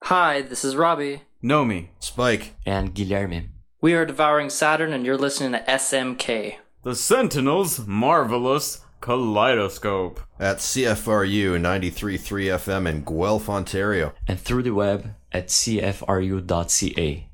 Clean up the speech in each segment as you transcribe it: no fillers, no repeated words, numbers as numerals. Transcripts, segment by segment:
Hi, this is Robbie. Nomi, Spike, and Guilherme. We are Devouring Saturn, and you're listening to SMK. the Sentinel's Marvelous Kaleidoscope. at CFRU 93.3 FM in Guelph, Ontario. And through the web at cfru.ca.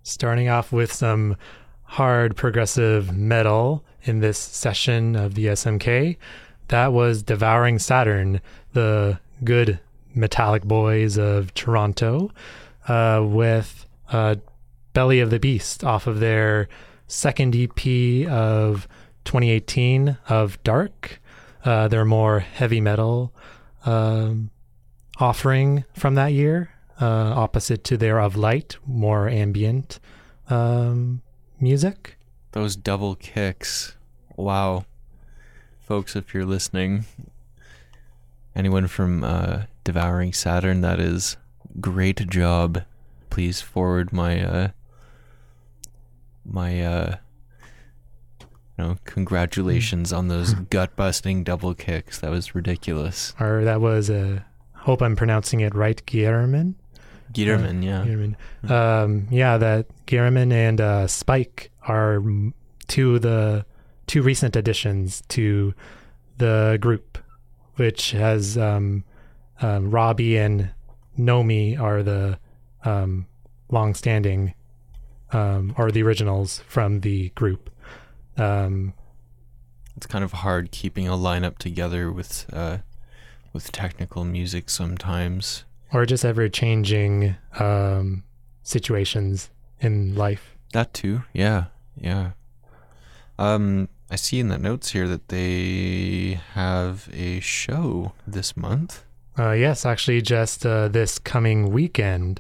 starting off with some hard progressive metal in this session of the SMK. That was Devouring Saturn, the good metallic boys of Toronto, with Belly of the Beast off of their second EP of 2018 of Dark. Their more heavy metal offering from that year, opposite to their Of Light, more ambient music. Those double kicks. Wow. Folks, if you're listening, anyone from Devouring Saturn, that is great job. Please forward my congratulations on those gut-busting double kicks. That was ridiculous. Or that was, hope I'm pronouncing it right, Guillermin? Guillermin, yeah. Guillermin. That Guillermin and Spike are two recent additions to the group, which has Robbie and Nomi are the long-standing, or the originals from the group. It's kind of hard keeping a lineup together with technical music sometimes. Or just ever-changing situations in life. That too, yeah. I see in the notes here that they have a show this month. Yes, actually just this coming weekend.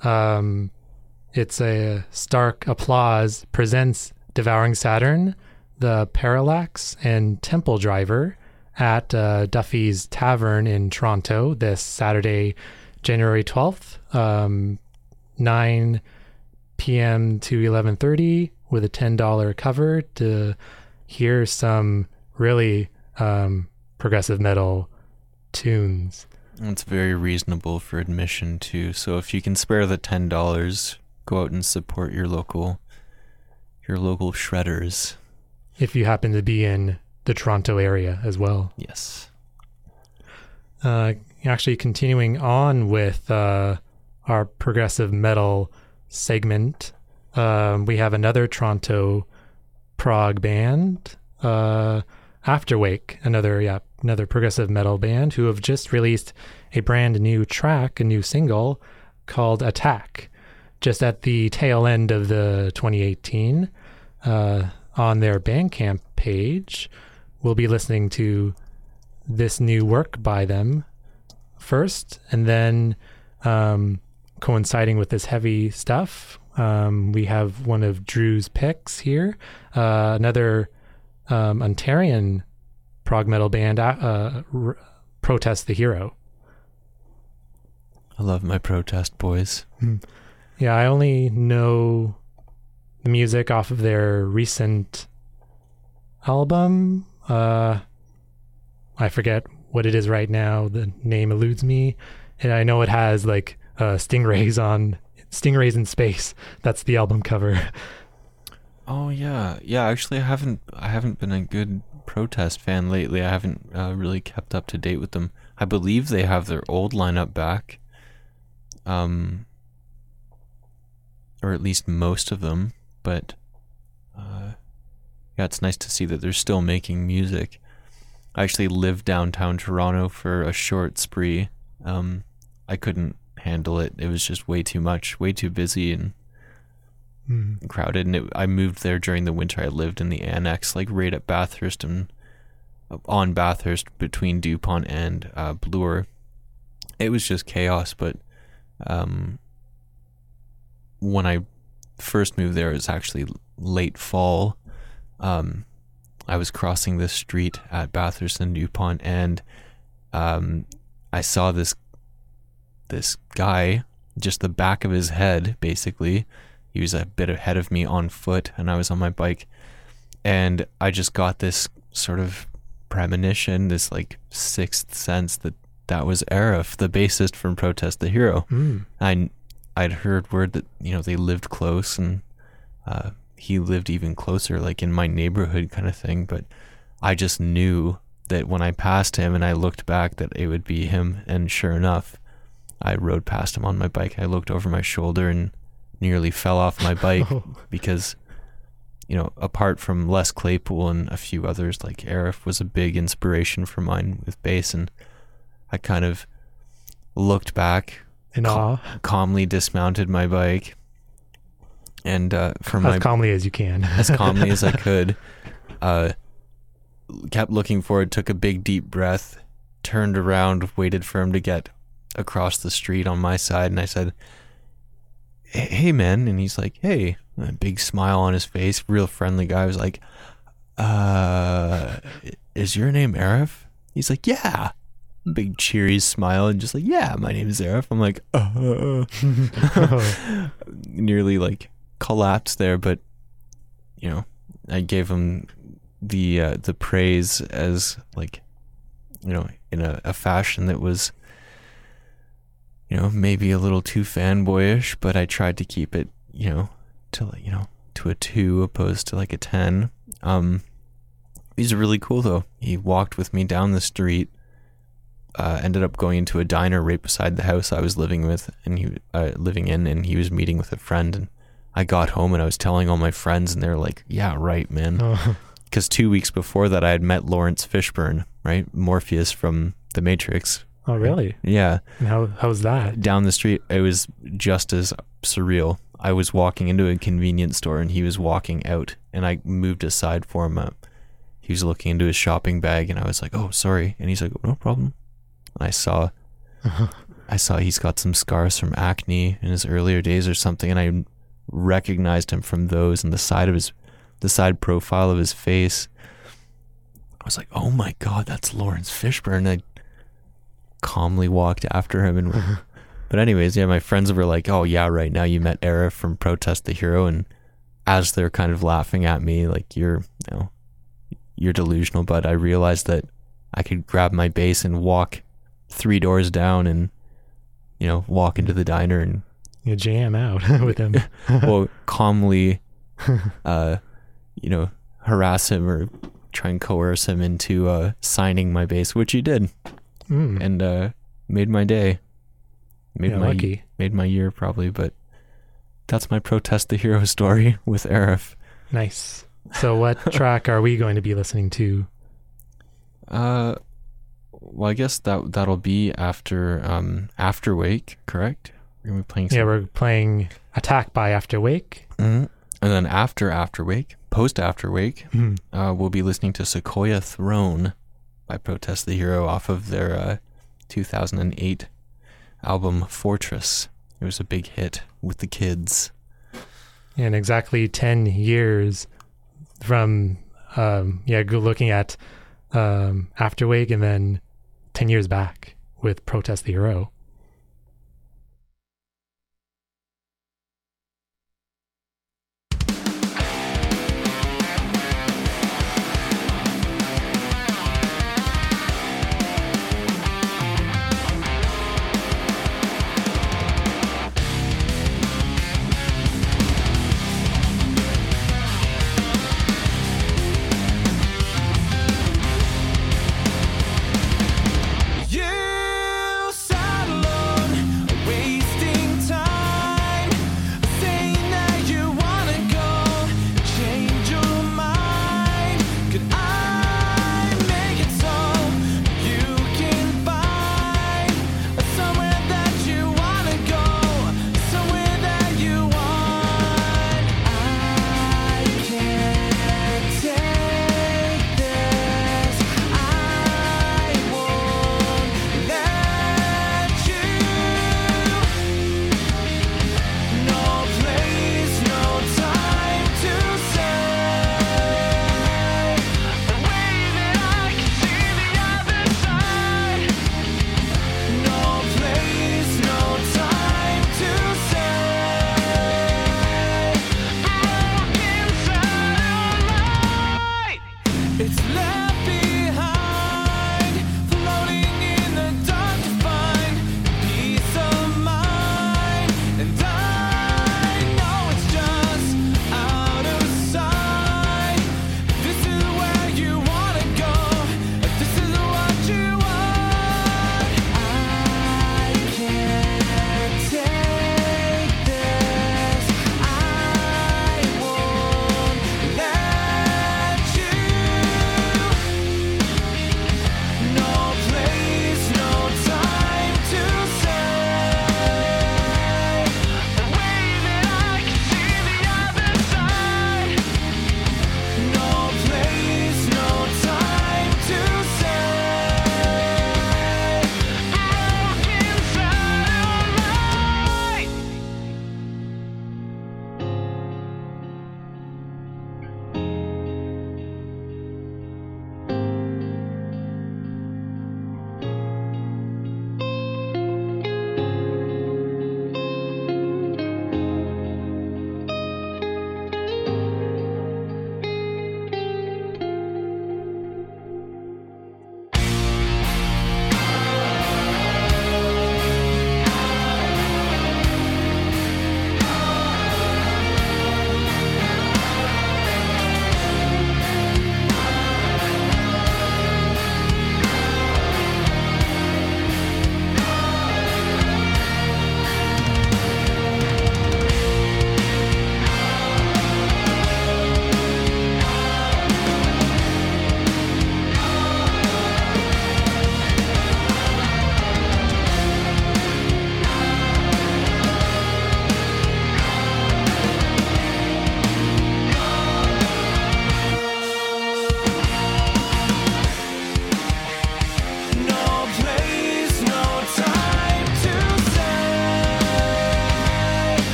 It's a Stark Applause presents Devouring Saturn, The Parallax, and Temple Driver at Duffy's Tavern in Toronto this Saturday, January 12th, 9 p.m. to 11:30 with a $10 cover to hear some really progressive metal tunes. It's very reasonable for admission too. So if you can spare the $10, go out and support your local shredders. If you happen to be in the Toronto area as well. Yes. Actually continuing on with our progressive metal segment, we have another Toronto prog band, Afterwake, another progressive metal band who have just released a brand new track, a new single called Attack, just at the tail end of the 2018. On their Bandcamp page, we'll be listening to this new work by them first, and then coinciding with this heavy stuff, we have one of Drew's picks here, another Ontarian prog metal band, Protest the Hero. I love my Protest boys. Yeah, I only know the music off of their recent album. I forget what it is right now. The name eludes me. And I know it has like stingrays in space. That's the album cover. Oh yeah. Actually, I haven't been a good Protest fan lately. I haven't really kept up to date with them. I believe they have their old lineup back, or at least most of them. But it's nice to see that they're still making music. I actually lived downtown Toronto for a short spree. I couldn't handle it. It was just way too much, way too busy and crowded. And I moved there during the winter. I lived in the annex, like right at Bathurst and on Bathurst between Dupont and Bloor. It was just chaos. But when I first moved there, it was actually late fall. I was crossing this street at Bathurst and Dupont, and I saw this guy, just the back of his head, basically. He was a bit ahead of me on foot, and I was on my bike, and I just got this sort of premonition, this like sixth sense that was Arif, the bassist from Protest the Hero. I'd heard word that they lived close, and he lived even closer, like in my neighborhood kind of thing. But I just knew that when I passed him and I looked back that it would be him. And sure enough, I rode past him on my bike. I looked over my shoulder and nearly fell off my bike Oh. because, apart from Les Claypool and a few others, like Arif was a big inspiration for mine with bass, and I kind of looked back, In awe, calmly dismounted my bike, and from as my calmly as you can. as calmly as I could, kept looking forward, took a big deep breath, turned around, waited for him to get across the street on my side, and I said, hey man, and he's like, hey, a big smile on his face, real friendly guy. I was like, is your name Arif? He's like, yeah. Big cheery smile and just like, yeah, my name is Arif. I'm like, nearly like collapsed there, but I gave him the praise as like, in a fashion that was, maybe a little too fanboyish, but I tried to keep it, to like, to a 2 opposed to like a 10. He's really cool though. He walked with me down the street, ended up going into a diner right beside the house I was living with, and and he was meeting with a friend, and I got home and I was telling all my friends, and they're like, yeah, right, man. Oh. Because 2 weeks before that I had met Lawrence Fishburne, right? Morpheus from The Matrix. Oh, really? Yeah. And how was that? Down the street, it was just as surreal. I was walking into a convenience store and he was walking out, and I moved aside for him. He was looking into his shopping bag, and I was like, oh, sorry. And he's like, no problem. I saw he's got some scars from acne in his earlier days or something, and I recognized him from those, and the side profile of his face. I was like, oh my God, that's Lawrence Fishburne. I calmly walked after him, and but anyways, yeah, my friends were like, oh yeah, right, now you met Arif from Protest the Hero, and as they're kind of laughing at me like, you're delusional, but I realized that I could grab my bass and walk 3 doors down and walk into the diner and You jam out with him. well, calmly harass him or try and coerce him into signing my bass, which he did. And made my day. Lucky. Made my year probably, but that's my Protest the Hero story with Arif. Nice. So what track are we going to be listening to? Well, I guess that'll be after Afterwake, correct? We're gonna be playing some... Yeah, we're playing Attack by Afterwake. Mm-hmm. And then after Afterwake, post Afterwake, we'll be listening to Sequoia Throne by Protest the Hero off of their 2008 album Fortress. It was a big hit with the kids. And exactly 10 years from looking at Afterwake, and then 10 years back with Protest the Hero. You saddle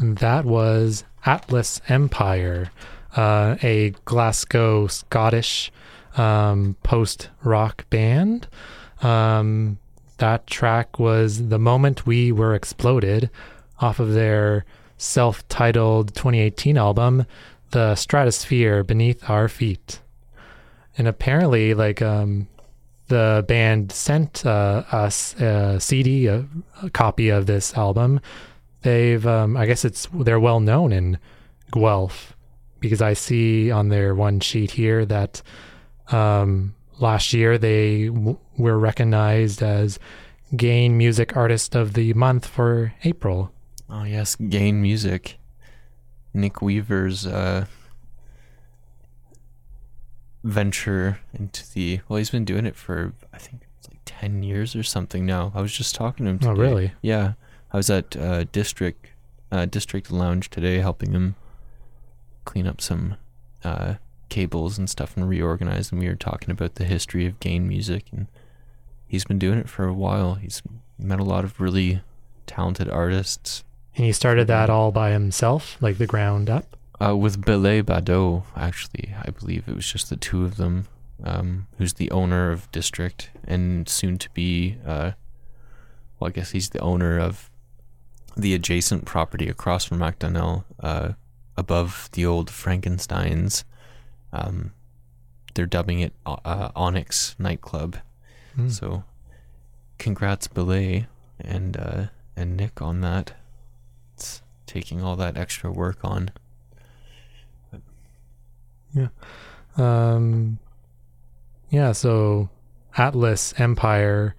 That was Atlas Empire, a Glasgow Scottish post-rock band. That track was The Moment We Were Exploded off of their self-titled 2018 album, The Stratosphere Beneath Our Feet. And apparently, the band sent us a CD, a copy of this album. They've, I guess they're well known in Guelph, because I see on their one sheet here that last year they were recognized as Gain Music Artist of the Month for April. Oh yes, Gain Music. Nick Weaver's venture into he's been doing it for, I think it's like 10 years or something now. I was just talking to him today. Oh, really? Yeah. I was at District Lounge today helping him clean up some cables and stuff and reorganize, and we were talking about the history of Gain Music, and he's been doing it for a while. He's met a lot of really talented artists. And he started that all by himself, like the ground up? With Belay Bado, actually. I believe it was just the two of them, who's the owner of District and soon to be, I guess he's the owner of the adjacent property across from MacDonnell, above the old Frankenstein's. They're dubbing it Onyx Nightclub. So congrats Belay and Nick on that. It's taking all that extra work on. So Atlas Empire,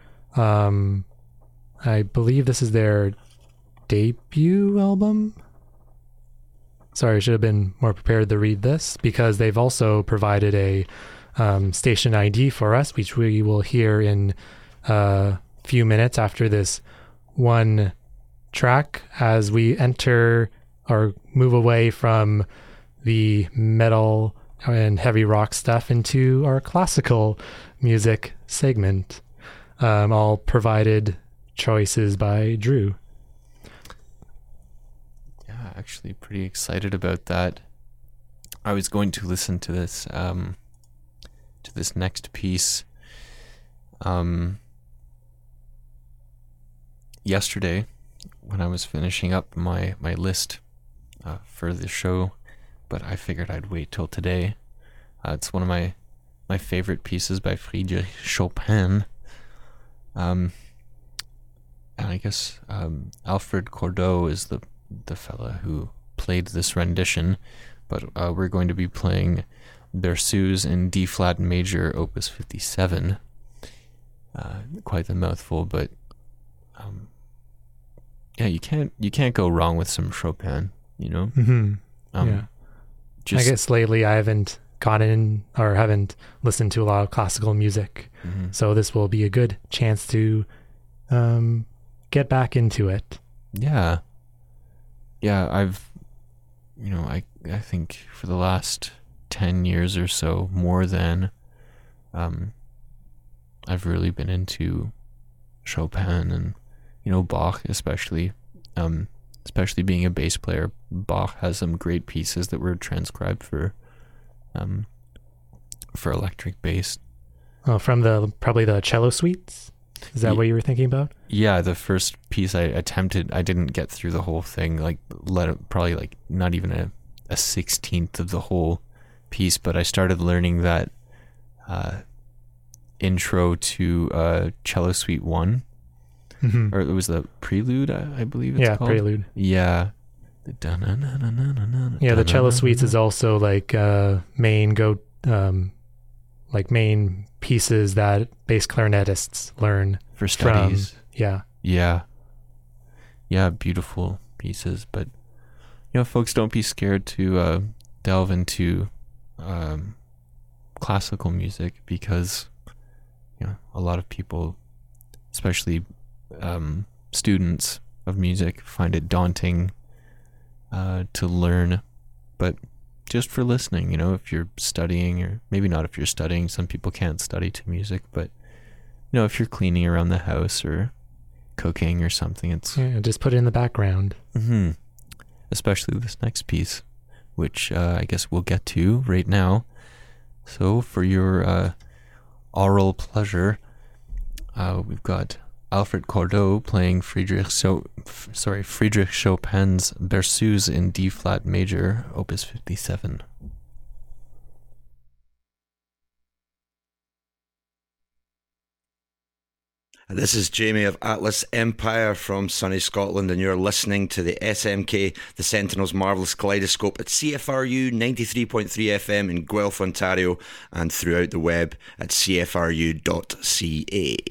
I believe this is their debut album. Sorry, I should have been more prepared to read this, because they've also provided a station ID for us, which we will hear in a few minutes after this one track, as we enter or move away from the metal and heavy rock stuff into our classical music segment. All provided choices by Drew. Yeah, actually pretty excited about that. I was going to listen to this next piece yesterday when I was finishing up my list for the show, but I figured I'd wait till today. It's one of my favorite pieces by Friedrich Chopin. And I guess Alfred Cortot is the fella who played this rendition, but we're going to be playing Berceuse in D flat major, opus 57. Quite the mouthful, but yeah, you can't go wrong with some Chopin, you know. Yeah. I guess lately I haven't haven't listened to a lot of classical music, so this will be a good chance to get back into it. Yeah, I've, I think for the last 10 years or so, more than, I've really been into Chopin and, Bach, especially being a bass player. Bach has some great pieces that were transcribed for electric bass. Oh, from probably the cello suites? Is that what you were thinking about? Yeah, the first piece I didn't get through the whole thing, probably not even a 16th of the whole piece, but I started learning that intro to cello suite 1, or it was the prelude, I believe it's called. Prelude. Yeah. Yeah, the cello suites is also main pieces that bass clarinetists learn for studies. Yeah, beautiful pieces. But folks, don't be scared to delve into classical music, because a lot of people, especially students of music, find it daunting to learn. But just for listening, if you're studying, or maybe not if you're studying, some people can't study to music, but if you're cleaning around the house or cooking or something, it's just put it in the background. especially this next piece, which I guess we'll get to right now. So for your aural pleasure, we've got Alfred Cortot playing Friedrich Chopin's Berceuse in D flat major, Opus 57. This is Jamie of Atlas Empire from sunny Scotland, and you're listening to the SMK, the Sentinel's Marvellous Kaleidoscope, at CFRU 93.3 FM in Guelph, Ontario, and throughout the web at cfru.ca.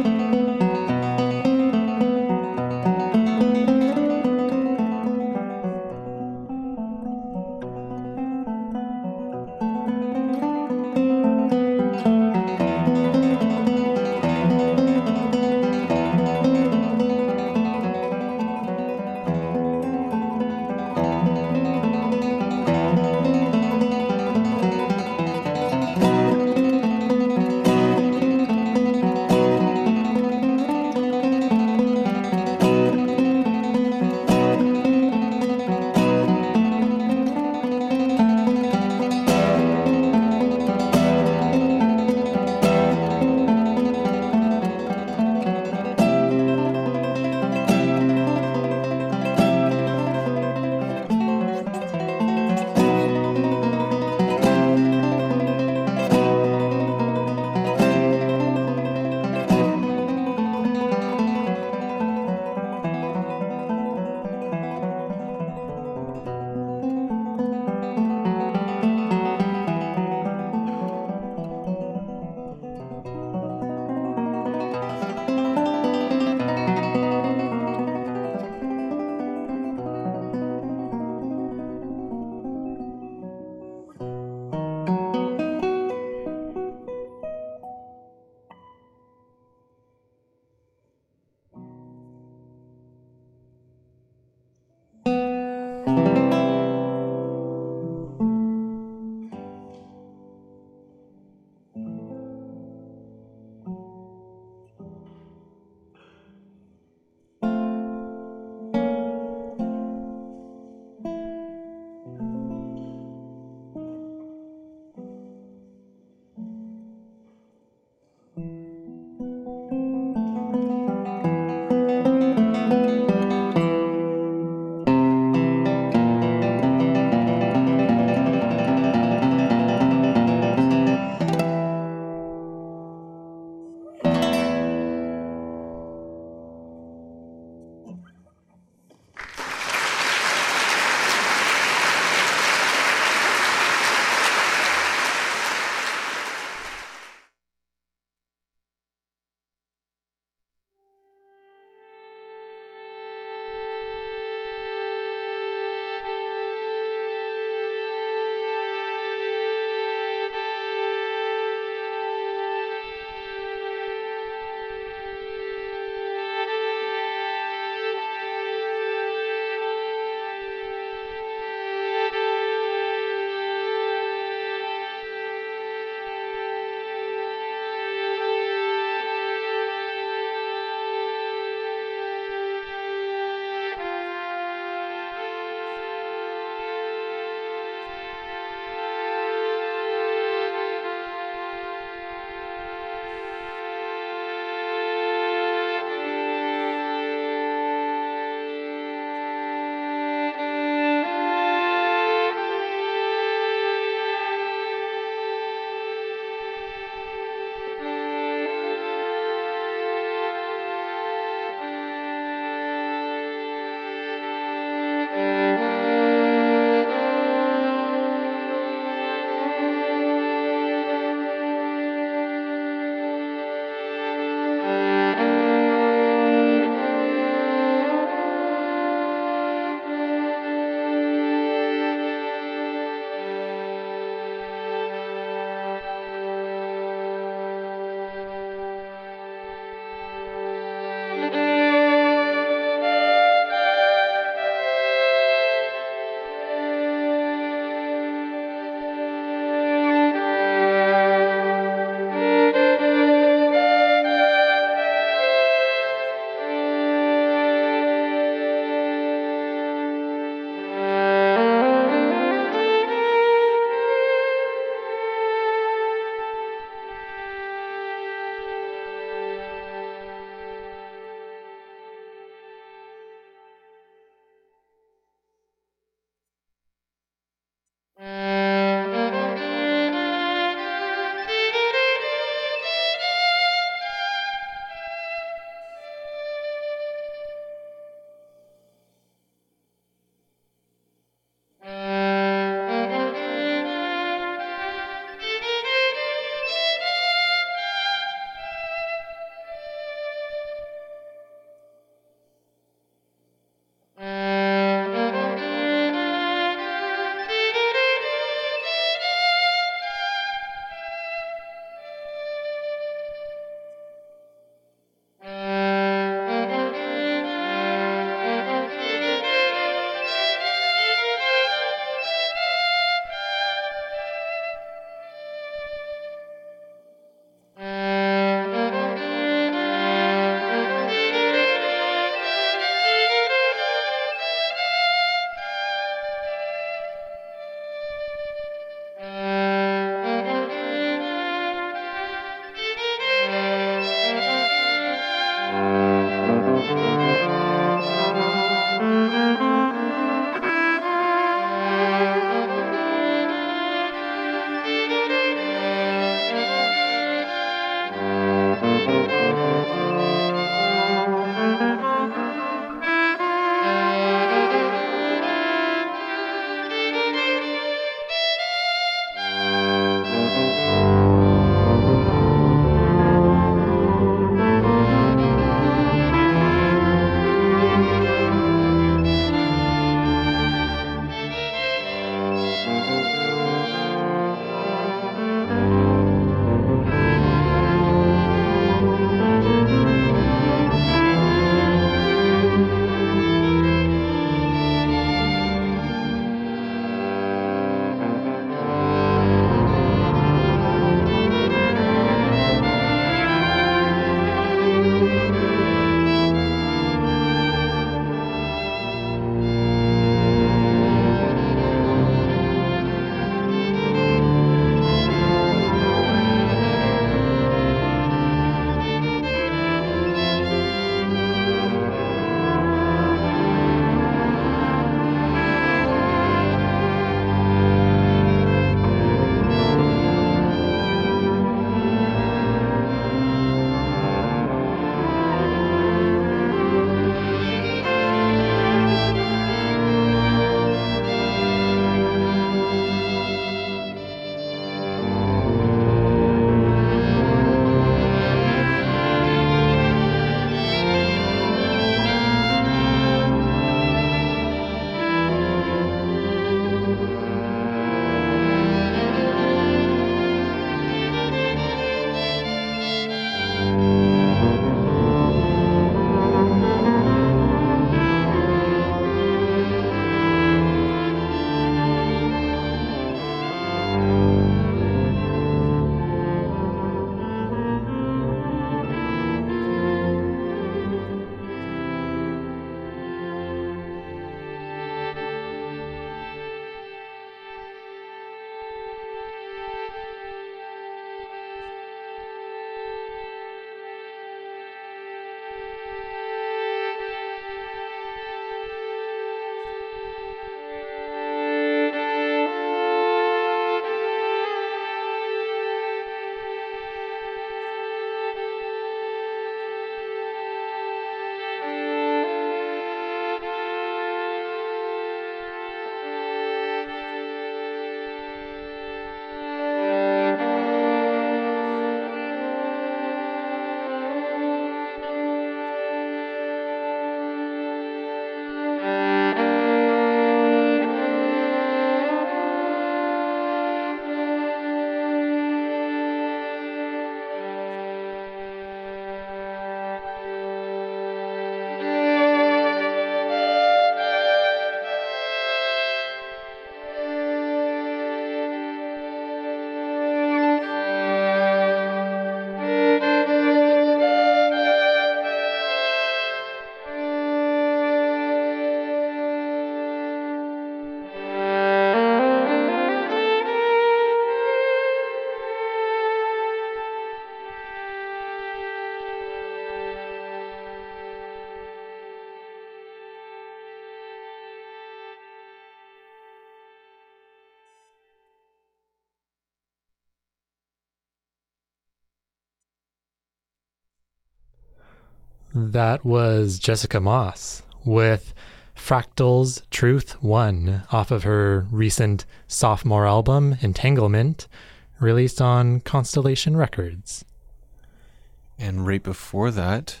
That was Jessica Moss with Fractal's Truth 1 off of her recent sophomore album, Entanglement, released on Constellation Records. And right before that,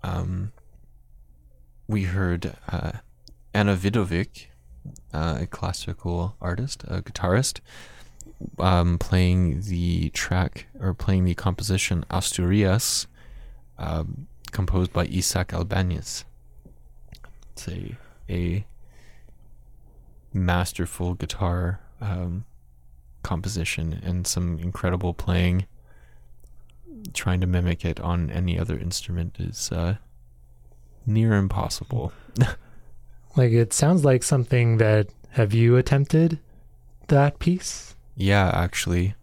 we heard Anna Vidovic, a classical artist, a guitarist, playing the composition Asturias, composed by Isaac Albéniz. It's a masterful guitar composition and some incredible playing. Trying to mimic it on any other instrument is near impossible. Like, it sounds like something that, have you attempted that piece? Yeah, actually,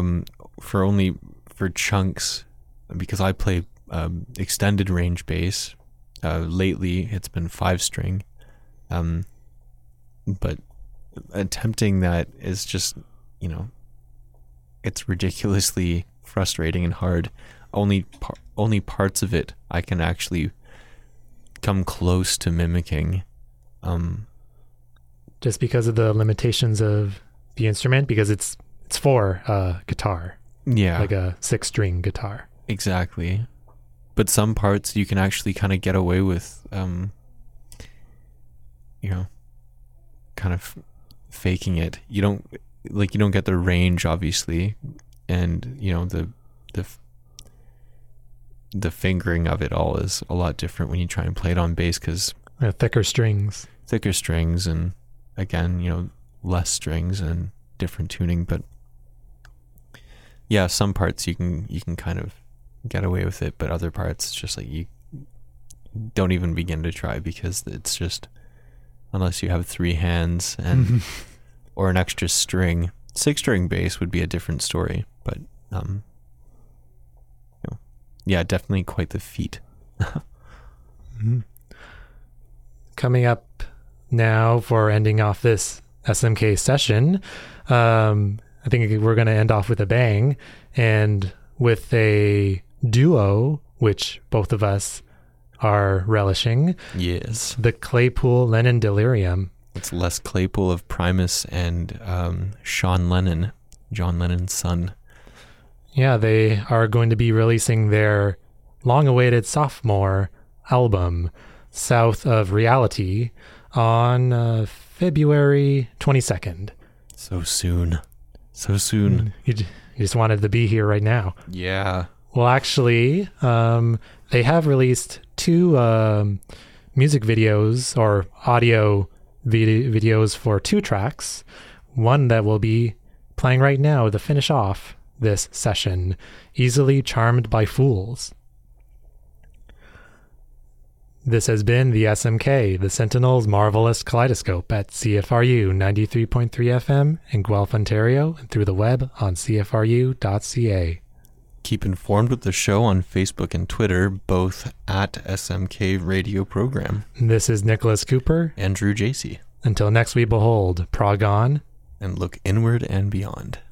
for chunks, because I play extended range bass. Lately, it's been 5-string, but attempting that is just, it's ridiculously frustrating and hard. Only parts of it I can actually come close to mimicking. Just because of the limitations of the instrument, because it's for guitar. Yeah, like a 6-string guitar. Exactly. But some parts you can actually kind of get away with, kind of faking it. You don't get the range, obviously, and the fingering of it all is a lot different when you try and play it on bass, because Thicker strings, and again, less strings and different tuning. But yeah, some parts you can kind of get away with it, but other parts it's just like you don't even begin to try, because it's just, unless you have 3 hands and or an extra string. 6-string bass would be a different story, but yeah, definitely quite the feat. Coming up now for ending off this SMK session, I think we're going to end off with a bang, and with a duo, which both of us are relishing. Yes. The Claypool Lennon Delirium. It's Les Claypool of Primus and Sean Lennon, John Lennon's son. Yeah, they are going to be releasing their long-awaited sophomore album, South of Reality, on February 22nd. So soon. So soon. You just wanted to be here right now. Yeah. Well, actually, they have released 2 music videos or audio videos for 2 tracks. One that will be playing right now to finish off this session, Easily Charmed by Fools. This has been the SMK, the Sentinel's Marvelous Kaleidoscope at CFRU 93.3 FM in Guelph, Ontario, and through the web on cfru.ca. Keep informed with the show on Facebook and Twitter, both at SMK Radio Program. This is Nicholas Cooper. Andrew Jacey. Until next we behold, prog on. And look inward and beyond.